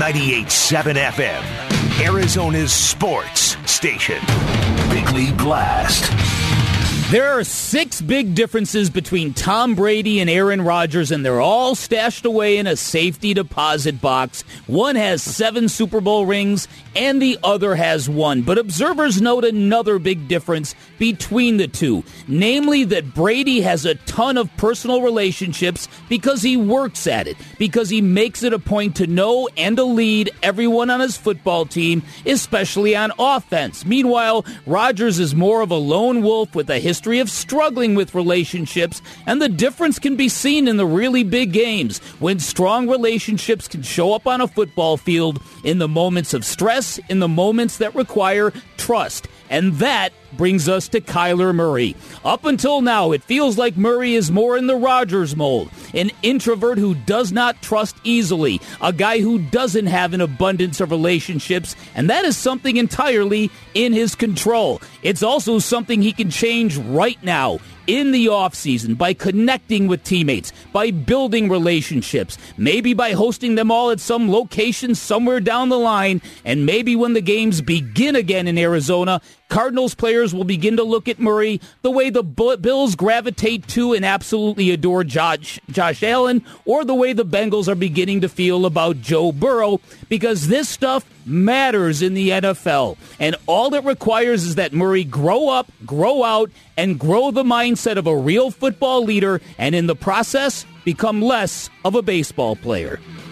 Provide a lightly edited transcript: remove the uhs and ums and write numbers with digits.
98.7 FM, Arizona's sports station. Big League Blast. There are 6 big differences between Tom Brady and Aaron Rodgers, and they're all stashed away in a safety deposit box. One has 7 Super Bowl rings, and the other has 1. But observers note another big difference between the two, namely that Brady has a ton of personal relationships because he works at it, because he makes it a point to know and to lead everyone on his football team, especially on offense. Meanwhile, Rodgers is more of a lone wolf with a history of struggling with relationships, and the difference can be seen in the really big games when strong relationships can show up on a football field in the moments of stress, in the moments that require trust. And that brings us to Kyler Murray. Up until now, it feels like Murray is more in the Rodgers mold, an introvert who does not trust easily, a guy who doesn't have an abundance of relationships, and that is something entirely in his control. It's also something he can change right now in the offseason by connecting with teammates, by building relationships, maybe by hosting them all at some location somewhere down the line, and maybe when the games begin again in Arizona, Cardinals players will begin to look at Murray the way the Bills gravitate to and absolutely adore Josh Allen, or the way the Bengals are beginning to feel about Joe Burrow, because this stuff matters in the NFL. And all it requires is that Murray grow up, grow out, and grow the mindset of a real football leader, and in the process, become less of a baseball player.